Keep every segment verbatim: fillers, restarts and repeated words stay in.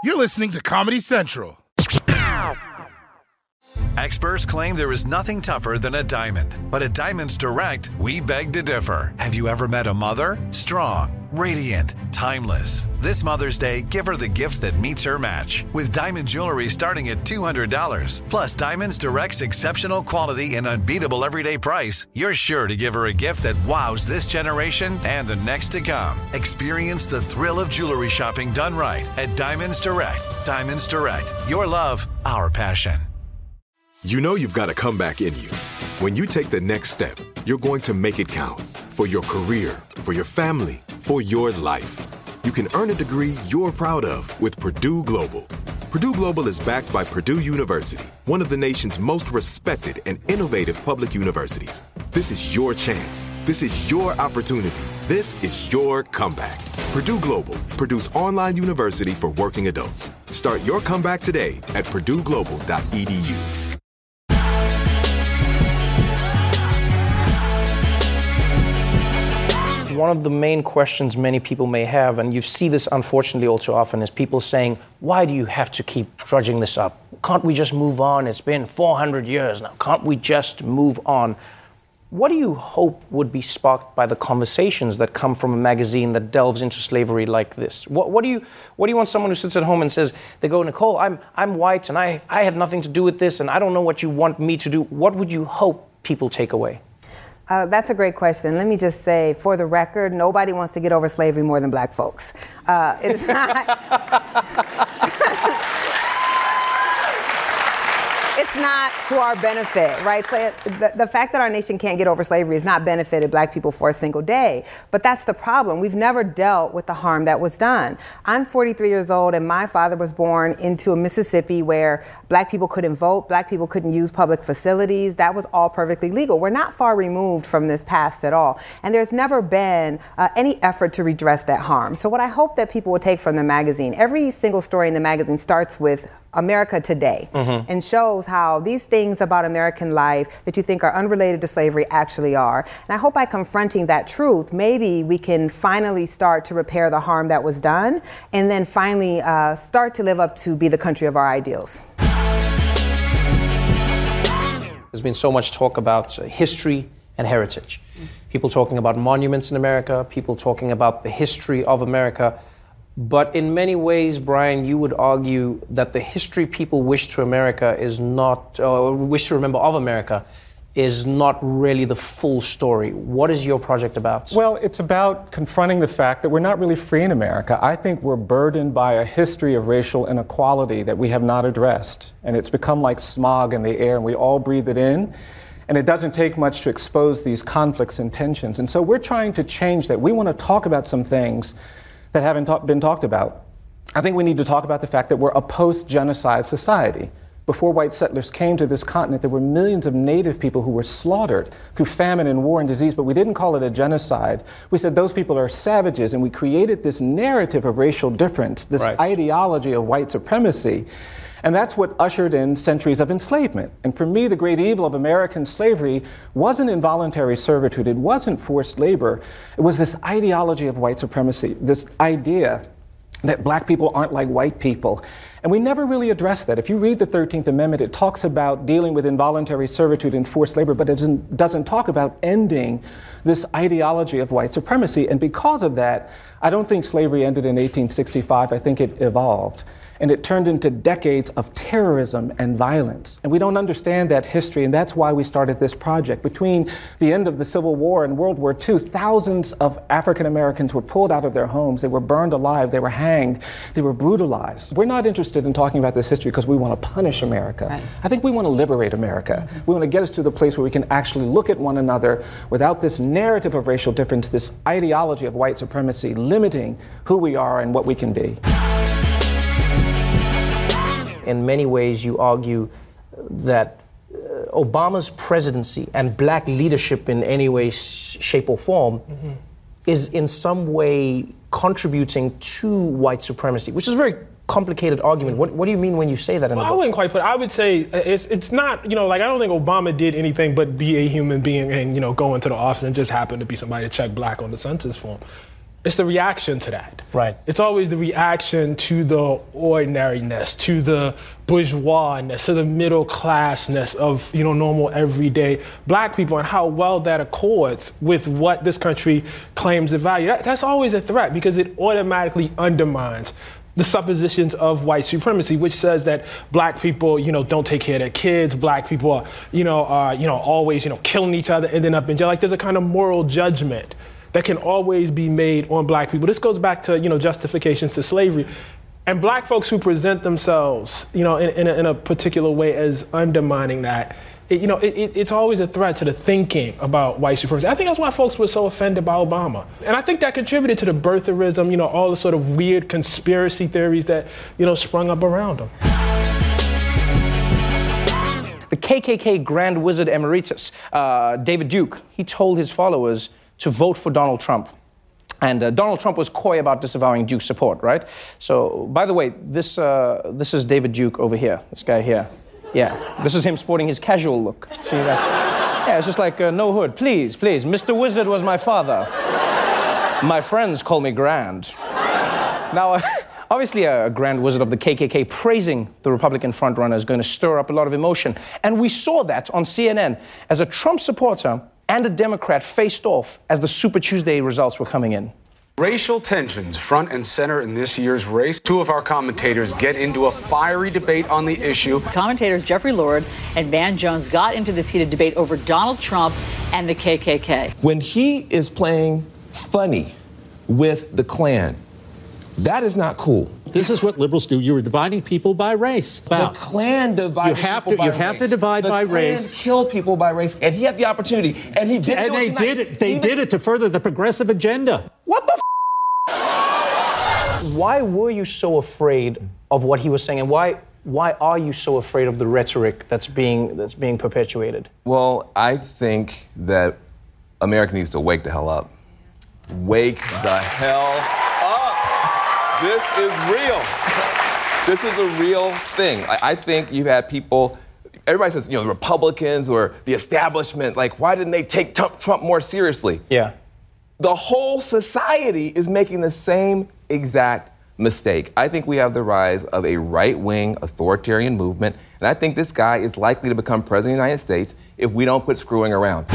You're listening to Comedy Central. Experts claim there is nothing tougher than a diamond. But at Diamonds Direct, we beg to differ. Have you ever met a mother? Strong, radiant, timeless. This Mother's Day, give her the gift that meets her match. With diamond jewelry starting at two hundred dollars. Plus Diamonds Direct's exceptional quality and unbeatable everyday price, you're sure to give her a gift that wows this generation and the next to come. Experience the thrill of jewelry shopping done right at Diamonds Direct. Diamonds Direct. Your love, our passion. You know you've got a comeback in you. When you take the next step, you're going to make it count. For your career, for your family, for your life. You can earn a degree you're proud of with Purdue Global. Purdue Global is backed by Purdue University, one of the nation's most respected and innovative public universities. This is your chance. This is your opportunity. This is your comeback. Purdue Global, Purdue's online university for working adults. Start your comeback today at purdue global dot e d u. One of the main questions many people may have, and you see this unfortunately all too often, is people saying, why do you have to keep drudging this up? Can't we just move on? It's been four hundred years now. Can't we just move on? What do you hope would be sparked by the conversations that come from a magazine that delves into slavery like this? What, what do you what do you want someone who sits at home and says, they go, Nicole, I'm, I'm white and I, I had nothing to do with this and I don't know what you want me to do. What would you hope people take away? Uh, that's a great question. Let me just say, for the record, nobody wants to get over slavery more than black folks. Uh, it's not. It's not to our benefit, right? So the, the fact that our nation can't get over slavery has not benefited black people for a single day. But that's the problem. We've never dealt with the harm that was done. I'm forty-three years old, and my father was born into a Mississippi where black people couldn't vote, black people couldn't use public facilities. That was all perfectly legal. We're not far removed from this past at all. And there's never been uh, any effort to redress that harm. So what I hope that people will take from the magazine, every single story in the magazine starts with America Today, mm-hmm. and shows how these things about American life that you think are unrelated to slavery actually are. And I hope by confronting that truth, maybe we can finally start to repair the harm that was done, and then finally uh, start to live up to be the country of our ideals. There's been so much talk about uh, history and heritage. Mm-hmm. People talking about monuments in America, people talking about the history of America. But in many ways, Brian, you would argue that the history people wish to America is not, or wish to remember of America, is not really the full story. What is your project about? Well, it's about confronting the fact that we're not really free in America. I think we're burdened by a history of racial inequality that we have not addressed. And it's become like smog in the air, and we all breathe it in. And it doesn't take much to expose these conflicts and tensions. And so we're trying to change that. We want to talk about some things that haven't ta- been talked about. I think we need to talk about the fact that we're a post-genocide society. Before white settlers came to this continent, there were millions of native people who were slaughtered through famine and war and disease, but we didn't call it a genocide. We said those people are savages, and we created this narrative of racial difference, this right. ideology of white supremacy. And that's what ushered in centuries of enslavement. And for me, the great evil of American slavery wasn't involuntary servitude, it wasn't forced labor, it was this ideology of white supremacy, this idea that black people aren't like white people. And we never really addressed that. If you read the thirteenth Amendment, it talks about dealing with involuntary servitude and forced labor, but it doesn't, doesn't talk about ending this ideology of white supremacy. And because of that, I don't think slavery ended in eighteen sixty-five, I think it evolved. And it turned into decades of terrorism and violence. And we don't understand that history, and that's why we started this project. Between the end of the Civil War and World War Two, thousands of African Americans were pulled out of their homes, they were burned alive, they were hanged, they were brutalized. We're not interested in talking about this history because we want to punish America. Right. I think we want to liberate America. Mm-hmm. We want to get us to the place where we can actually look at one another without this narrative of racial difference, this ideology of white supremacy limiting who we are and what we can be. In many ways, you argue that uh, Obama's presidency and black leadership in any way, shape, or form mm-hmm. is in some way contributing to white supremacy, which is a very complicated argument. What, what do you mean when you say that in well, the book? I wouldn't quite put it. I would say it's it's not, you know, like I don't think Obama did anything but be a human being and, you know, go into the office and just happen to be somebody to check black on the census form. it's the reaction to that. Right. It's always the reaction to the ordinariness, to the bourgeoisness, to the middle classness of, you know, normal everyday black people, and how well that accords with what this country claims to value. That, that's always a threat, because it automatically undermines the suppositions of white supremacy, which says that black people, you know, don't take care of their kids. Black people are, you know, are, you know, always, you know, killing each other, ending up in jail. Like, there's a kind of moral judgment that can always be made on black people. This goes back to, you know, justifications to slavery. And black folks who present themselves, you know, in, in, a, in a particular way as undermining that, it, you know, it, it, it's always a threat to the thinking about white supremacy. I think that's why folks were so offended by Obama. And I think that contributed to the birtherism, you know, all the sort of weird conspiracy theories that, you know, sprung up around him. The K K K Grand Wizard Emeritus, uh, David Duke, he told his followers to vote for Donald Trump. And uh, Donald Trump was coy about disavowing Duke's support, right? So, by the way, this, uh, this is David Duke over here, this guy here. Yeah, this is him sporting his casual look. See, that's, yeah, it's just like, uh, no hood, please, please. Mister Wizard was my father. My friends call me Grand. Now, uh, obviously a Grand Wizard of the K K K praising the Republican frontrunner is going to stir up a lot of emotion. And we saw that on C N N as a Trump supporter and a Democrat faced off as the Super Tuesday results were coming in. Racial tensions front and center in this year's race. Two of our commentators get into a fiery debate on the issue. Commentators Jeffrey Lord and Van Jones got into this heated debate over Donald Trump and the K K K. When he is playing funny with the Klan, that is not cool. This is what liberals do. You are dividing people by race. The Klan divided you have people to, by you race. have to divide the by Klan race. Kill people by race, and he had the opportunity, and he didn't and do it they tonight. did it. They Even did it to further the progressive agenda. What the f***? Why were you so afraid of what he was saying, and why why are you so afraid of the rhetoric that's being that's being perpetuated? Well, I think that America needs to wake the hell up. Wake the hell up. This is real. This is a real thing. I, I think you've had people, everybody says, you know, the Republicans or the establishment, like, why didn't they take Trump, Trump more seriously? Yeah. The whole society is making the same exact mistake. I think we have the rise of a right-wing authoritarian movement, and I think this guy is likely to become president of the United States if we don't quit screwing around.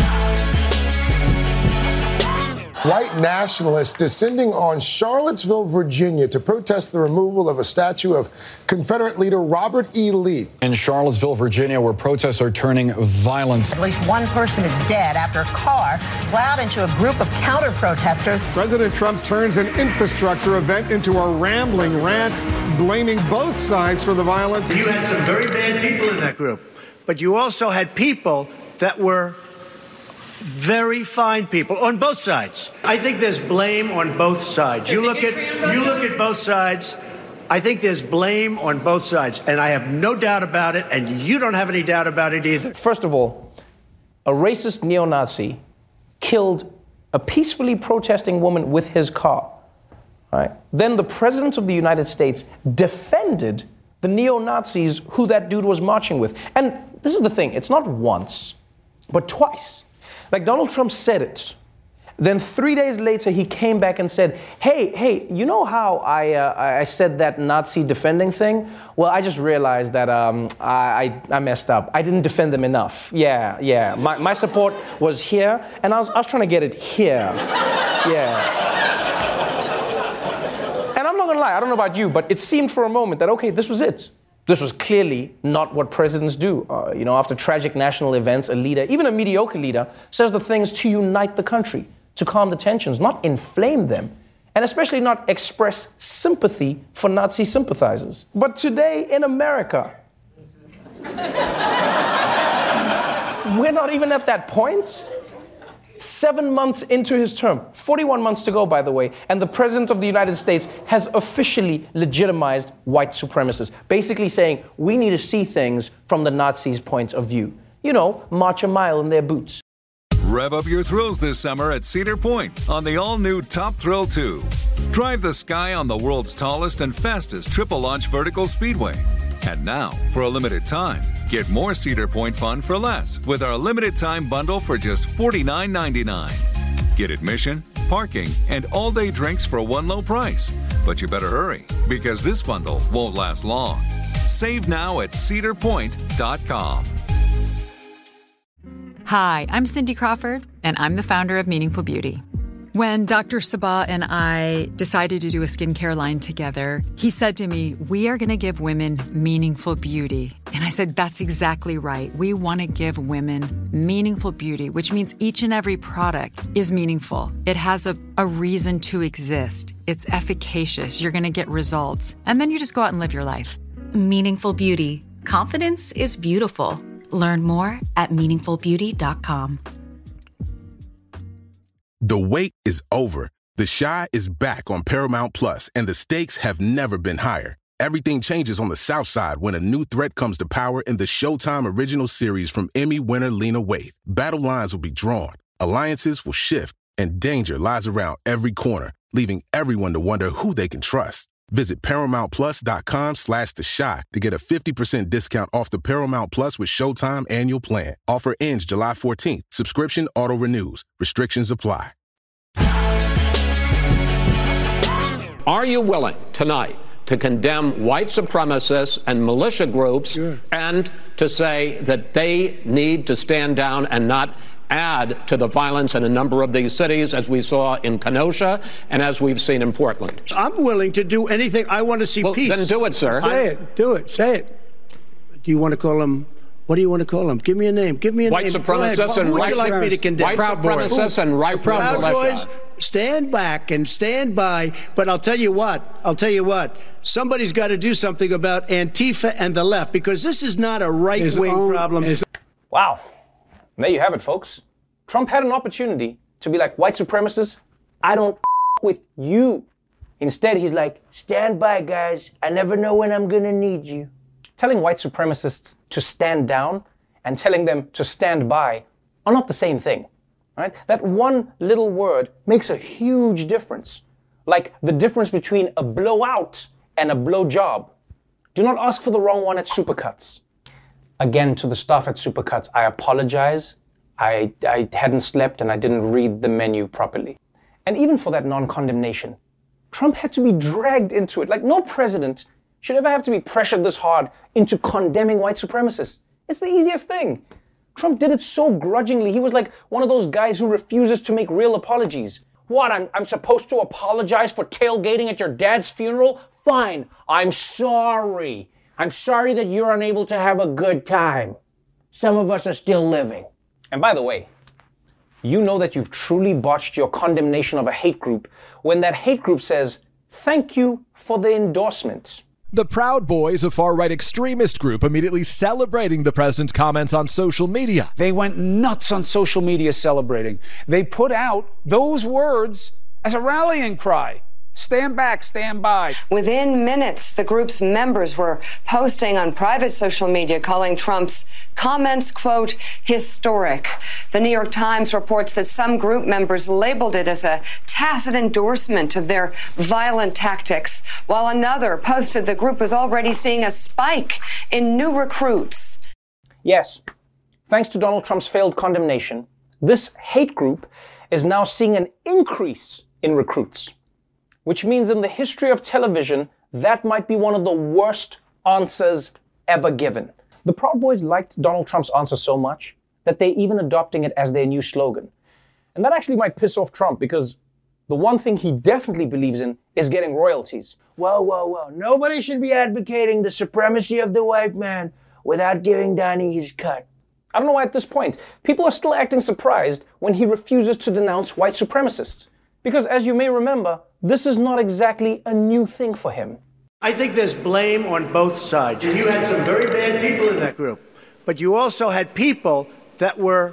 White nationalists descending on Charlottesville, Virginia to protest the removal of a statue of Confederate leader Robert E. Lee. In Charlottesville, Virginia, where protests are turning violent. At least one person is dead after a car plowed into a group of counter-protesters. President Trump turns an infrastructure event into a rambling rant, blaming both sides for the violence. You had some very bad people in that group, but you also had people that were very fine people on both sides. I think there's blame on both sides. You look at you look at both sides. I think there's blame on both sides, and I have no doubt about it, and you don't have any doubt about it either. First of all, a racist neo-Nazi killed a peacefully protesting woman with his car. Right? Then the president of the United States defended the neo-Nazis who that dude was marching with. And this is the thing, it's not once, but twice. Like, Donald Trump said it. Then three days later, he came back and said, hey, hey, you know how I uh, I said that Nazi defending thing? Well, I just realized that um, I, I messed up. I didn't defend them enough. Yeah, yeah. My, my support was here, and I was, I was trying to get it here. Yeah. And I'm not going to lie, I don't know about you, but it seemed for a moment that, okay, this was it. This was clearly not what presidents do. Uh, you know, after tragic national events, a leader, even a mediocre leader, says the things to unite the country, to calm the tensions, not inflame them, and especially not express sympathy for Nazi sympathizers. But today in America, we're not even at that point. Seven months into his term, forty-one months to go, by the way, and the President of the United States has officially legitimized white supremacists, basically saying we need to see things from the Nazis' point of view. You know, march a mile in their boots. Rev up your thrills this summer at Cedar Point on the all-new Top Thrill two. Drive the sky on the world's tallest and fastest triple-launch vertical speedway. And now, for a limited time, get more Cedar Point fun for less with our limited time bundle for just forty-nine ninety-nine. Get admission, parking, and all-day drinks for one low price. But you better hurry, because this bundle won't last long. Save now at cedar point dot com. Hi, I'm Cindy Crawford, and I'm the founder of Meaningful Beauty. When Doctor Sabah and I decided to do a skincare line together, he said to me, we are going to give women meaningful beauty. And I said, that's exactly right. We want to give women meaningful beauty, which means each and every product is meaningful. It has a, a reason to exist. It's efficacious. You're going to get results. And then you just go out and live your life. Meaningful Beauty. Confidence is beautiful. Learn more at meaningful beauty dot com. The wait is over. The Chi is back on Paramount Plus, and the stakes have never been higher. Everything changes on the South Side when a new threat comes to power in the Showtime original series from Emmy winner Lena Waithe. Battle lines will be drawn, alliances will shift, and danger lies around every corner, leaving everyone to wonder who they can trust. Visit ParamountPlus.com slash The Chi to get a fifty percent discount off the Paramount Plus with Showtime annual plan. Offer ends July fourteenth. Subscription auto-renews. Restrictions apply. Are you willing tonight to condemn white supremacists and militia groups sure. and to say that they need to stand down and not add to the violence in a number of these cities, as we saw in Kenosha and as we've seen in Portland? I'm willing to do anything. I want to see well, peace. Then do it, sir. Say it. Do it. Say it. Do you want to call them? What do you want to call them? Give me a name. Give me a white name. Supremacists and Who would you like me to condemn? White Proud supremacists boys. and right Proud militia. Boys, stand back and stand by. But I'll tell you what. I'll tell you what. Somebody's got to do something about Antifa and the left, because this is not a right-wing problem. His- wow. There you have it, folks. Trump had an opportunity to be like, white supremacists, I don't with you. Instead, he's like, stand by, guys. I never know when I'm going to need you. Telling white supremacists to stand down and telling them to stand by are not the same thing, right? That one little word makes a huge difference. Like the difference between a blowout and a blowjob. Do not ask for the wrong one at Supercuts. Again, to the staff at Supercuts, I apologize. I, I hadn't slept and I didn't read the menu properly. And even for that non-condemnation, Trump had to be dragged into it. Like, no president should ever have to be pressured this hard into condemning white supremacists. It's the easiest thing. Trump did it so grudgingly. He was like one of those guys who refuses to make real apologies. What, I'm, I'm supposed to apologize for tailgating at your dad's funeral? Fine, I'm sorry. I'm sorry that you're unable to have a good time. Some of us are still living. And by the way, you know that you've truly botched your condemnation of a hate group when that hate group says, thank you for the endorsement. The Proud Boys, a far-right extremist group, immediately celebrating the president's comments on social media. They went nuts on social media celebrating. They put out those words as a rallying cry. Stand back, stand by. Within minutes, the group's members were posting on private social media calling Trump's comments, quote, historic. The New York Times reports that some group members labeled it as a tacit endorsement of their violent tactics, while another posted the group was already seeing a spike in new recruits. Yes, thanks to Donald Trump's failed condemnation, this hate group is now seeing an increase in recruits. Which means in the history of television, that might be one of the worst answers ever given. The Proud Boys liked Donald Trump's answer so much that they're even adopting it as their new slogan. And that actually might piss off Trump, because the one thing he definitely believes in is getting royalties. Whoa, whoa, whoa. Nobody should be advocating the supremacy of the white man without giving Donnie his cut. I don't know why at this point, people are still acting surprised when he refuses to denounce white supremacists. Because as you may remember, this is not exactly a new thing for him. I think there's blame on both sides. You had some very bad people in that group, but you also had people that were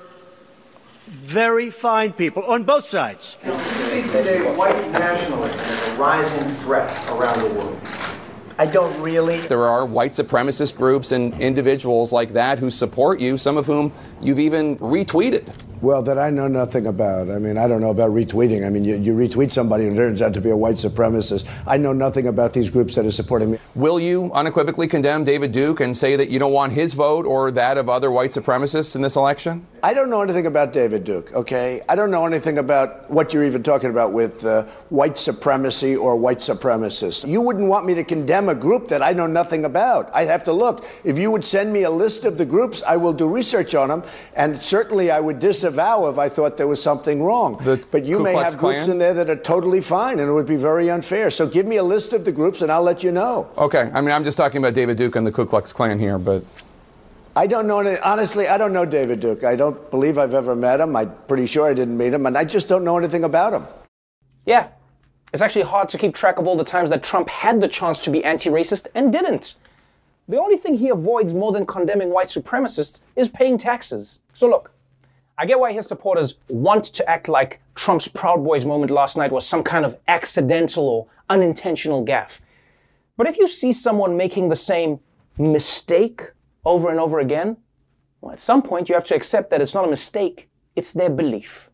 very fine people on both sides. You see today white nationalism as a rising threat around the world. I don't really. There are white supremacist groups and individuals like that who support you, some of whom you've even retweeted. Well, that I know nothing about. I mean, I don't know about retweeting. I mean, you, you retweet somebody and it turns out to be a white supremacist. I know nothing about these groups that are supporting me. Will you unequivocally condemn David Duke and say that you don't want his vote or that of other white supremacists in this election? I don't know anything about David Duke, okay? I don't know anything about what you're even talking about with uh, white supremacy or white supremacists. You wouldn't want me to condemn a group that I know nothing about. I have to look. If you would send me a list of the groups, I will do research on them, and certainly I would disavow if I thought there was something wrong. The but you Ku may Klux have groups Klan? in there that are totally fine, and it would be very unfair. So give me a list of the groups, and I'll let you know. Okay. I mean, I'm just talking about David Duke and the Ku Klux Klan here, but... I don't know. Any, honestly, I don't know David Duke. I don't believe I've ever met him. I'm pretty sure I didn't meet him, and I just don't know anything about him. Yeah. It's actually hard to keep track of all the times that Trump had the chance to be anti-racist and didn't. The only thing he avoids more than condemning white supremacists is paying taxes. So look, I get why his supporters want to act like Trump's Proud Boys moment last night was some kind of accidental or unintentional gaffe. But if you see someone making the same mistake over and over again, well, at some point you have to accept that it's not a mistake, it's their belief.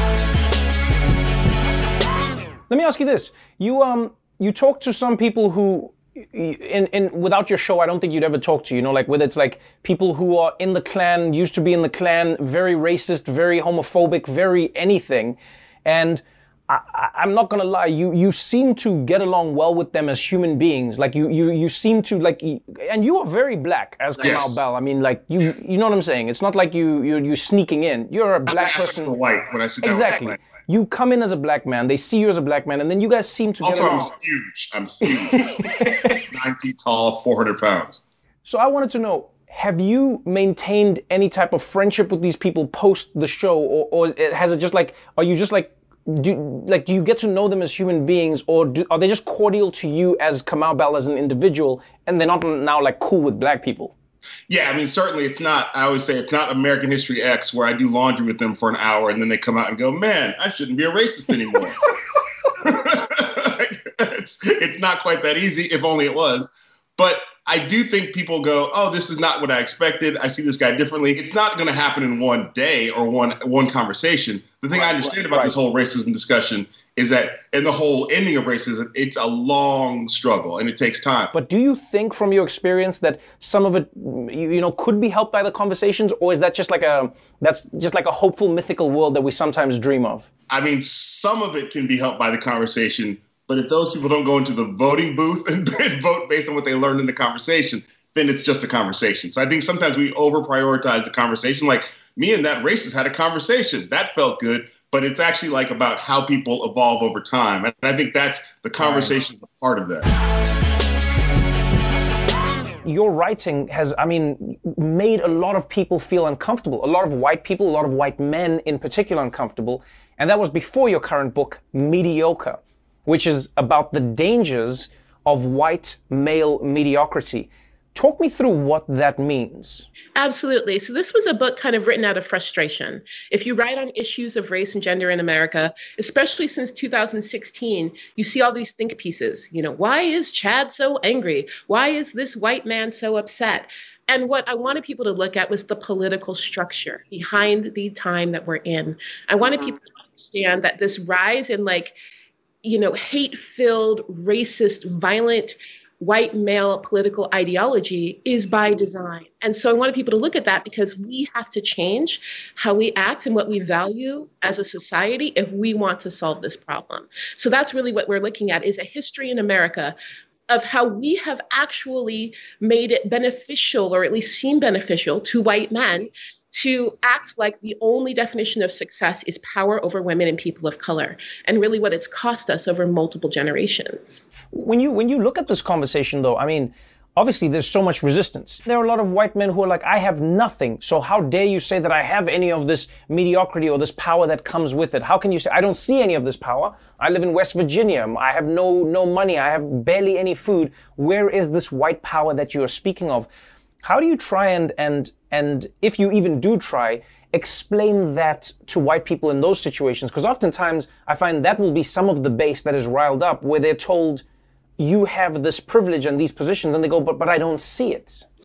Let me ask you this. You um you talk to some people who, in, in without your show, I don't think you'd ever talk to, you know, like whether it's like people who are in the Klan, used to be in the Klan, very racist, very homophobic, very anything. And I, I, I'm not gonna lie, you you seem to get along well with them as human beings. Like you you you seem to like, and you are very black as Kamau yes. Bell. I mean, like you yes. you know what I'm saying. It's not like you you you sneaking in. You're a black I'm person. For white when I sit down exactly. With you come in as a black man. They see you as a black man, and then you guys seem to get also, along. I'm huge. I'm huge. Nine feet tall, four hundred pounds. So I wanted to know, have you maintained any type of friendship with these people post the show, or, or has it just like, are you just like, do like do you get to know them as human beings, or do, are they just cordial to you as Kamau Bell as an individual, and they're not now like cool with black people? Yeah, I mean, certainly it's not, I always say it's not American History X where I do laundry with them for an hour and then they come out and go, man, I shouldn't be a racist anymore. it's, it's not quite that easy, if only it was. But I do think people go, oh, this is not what I expected. I see this guy differently. It's not going to happen in one day or one one conversation. The thing right, I understand right, about right. this whole racism discussion is that in the whole ending of racism, it's a long struggle and it takes time. But do you think from your experience that some of it, you know, could be helped by the conversations, or is that just like a, that's just like a hopeful mythical world that we sometimes dream of? I mean, some of it can be helped by the conversation, but if those people don't go into the voting booth and vote based on what they learned in the conversation, then it's just a conversation. So I think sometimes we over-prioritize the conversation. Like me and that racist had a conversation. That felt good. But it's actually like about how people evolve over time. And I think that's the conversation is a part of that. Your writing has, I mean, made a lot of people feel uncomfortable. A lot of white people, a lot of white men in particular uncomfortable. And that was before your current book, Mediocre, which is about the dangers of white male mediocrity. Talk me through what that means. Absolutely. So this was a book kind of written out of frustration. If you write on issues of race and gender in America, especially since two thousand sixteen, you see all these think pieces. You know, why is Chad so angry? Why is this white man so upset? And what I wanted people to look at was the political structure behind the time that we're in. I wanted people to understand that this rise in like, you know, hate-filled, racist, violent, white male political ideology is by design. And so I wanted people to look at that because we have to change how we act and what we value as a society if we want to solve this problem. So that's really what we're looking at, is a history in America of how we have actually made it beneficial, or at least seem beneficial, to white men to act like the only definition of success is power over women and people of color, and really what it's cost us over multiple generations. When you when you look at this conversation, though, I mean, obviously there's so much resistance. There are a lot of white men who are like, I have nothing, so how dare you say that I have any of this mediocrity or this power that comes with it? How can you say, I don't see any of this power? I live in West Virginia. I have no no money. I have barely any food. Where is this white power that you are speaking of? How do you try and, and, and if you even do try, explain that to white people in those situations? Because oftentimes I find that will be some of the base that is riled up, where they're told, you have this privilege and these positions, and they go, but but I don't see it.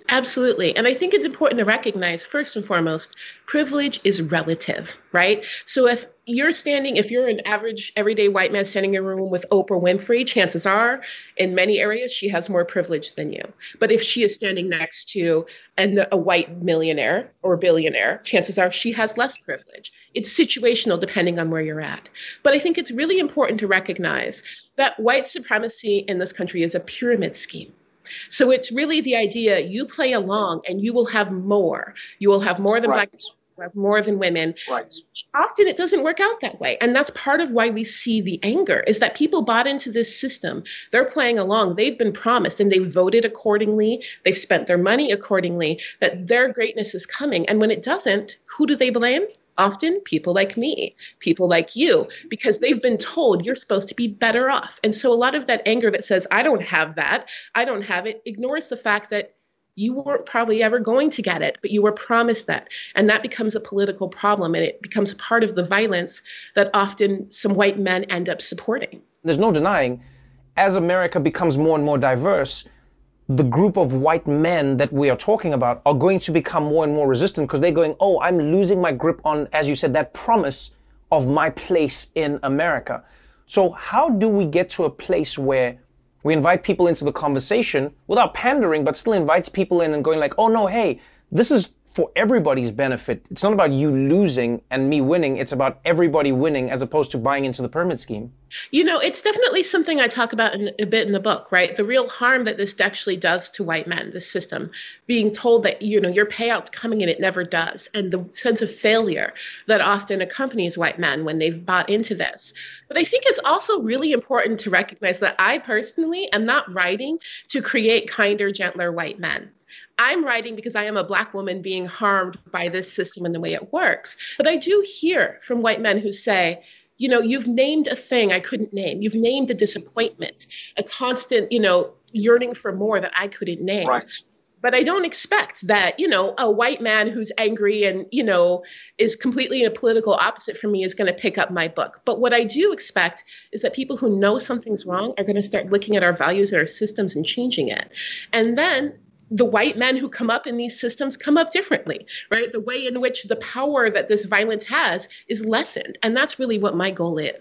Absolutely. And I think it's important to recognize, first and foremost, privilege is relative, right? So if you're standing, if you're an average everyday white man standing in a room with Oprah Winfrey, chances are in many areas she has more privilege than you. But if she is standing next to an, a white millionaire or billionaire, chances are she has less privilege. It's situational depending on where you're at. But I think it's really important to recognize that white supremacy in this country is a pyramid scheme. So it's really the idea you play along and you will have more. You will have more than right. black people, you have more than women. Right. Often it doesn't work out that way. And that's part of why we see the anger is that people bought into this system. They're playing along. They've been promised and they voted accordingly. They've spent their money accordingly, that their greatness is coming. And when it doesn't, who do they blame? Often people like me, people like you, because they've been told you're supposed to be better off. And so a lot of that anger that says, I don't have that, I don't have it, ignores the fact that you weren't probably ever going to get it, but you were promised that. And that becomes a political problem, and it becomes a part of the violence that often some white men end up supporting. There's no denying, as America becomes more and more diverse, the group of white men that we are talking about are going to become more and more resistant because they're going, oh, I'm losing my grip on, as you said, that promise of my place in America. So how do we get to a place where we invite people into the conversation without pandering, but still invites people in and going like, oh, no, hey, this is for everybody's benefit. It's not about you losing and me winning. It's about everybody winning as opposed to buying into the pyramid scheme. You know, it's definitely something I talk about in, a bit in the book, right? The real harm that this actually does to white men, this system, being told that, you know, your payout's coming and it never does. And the sense of failure that often accompanies white men when they've bought into this. But I think it's also really important to recognize that I personally am not writing to create kinder, gentler white men. I'm writing because I am a Black woman being harmed by this system and the way it works. But I do hear from white men who say, you know, you've named a thing I couldn't name. You've named a disappointment, a constant, you know, yearning for more that I couldn't name. Right. But I don't expect that, you know, a white man who's angry and, you know, is completely a political opposite from me is going to pick up my book. But what I do expect is that people who know something's wrong are going to start looking at our values and our systems and changing it. And then the white men who come up in these systems come up differently, right? The way in which the power that this violence has is lessened. And that's really what my goal is.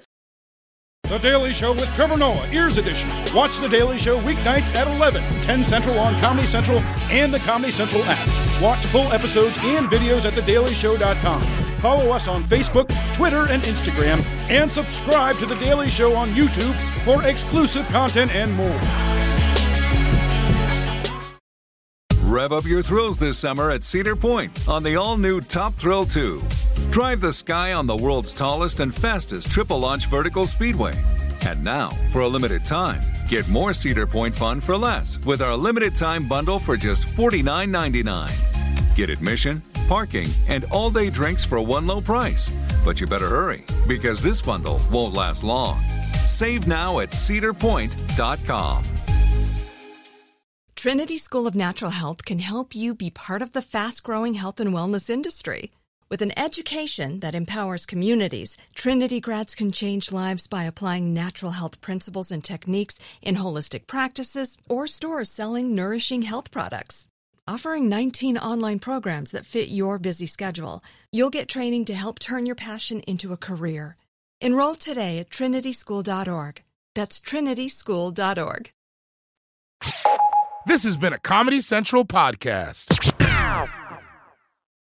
The Daily Show with Trevor Noah, Ears Edition. Watch The Daily Show weeknights at eleven, ten Central on Comedy Central and the Comedy Central app. Watch full episodes and videos at the daily show dot com. Follow us on Facebook, Twitter, and Instagram. And subscribe to The Daily Show on YouTube for exclusive content and more. Rev up your thrills this summer at Cedar Point on the all-new Top Thrill two. Drive the sky on the world's tallest and fastest triple-launch vertical speedway. And now, for a limited time, get more Cedar Point fun for less with our limited-time bundle for just forty-nine ninety-nine. Get admission, parking, and all-day drinks for one low price. But you better hurry, because this bundle won't last long. Save now at cedar point dot com. Trinity School of Natural Health can help you be part of the fast-growing health and wellness industry. With an education that empowers communities, Trinity grads can change lives by applying natural health principles and techniques in holistic practices or stores selling nourishing health products. Offering nineteen online programs that fit your busy schedule, you'll get training to help turn your passion into a career. Enroll today at trinity school dot org. That's trinity school dot org. This has been a Comedy Central podcast.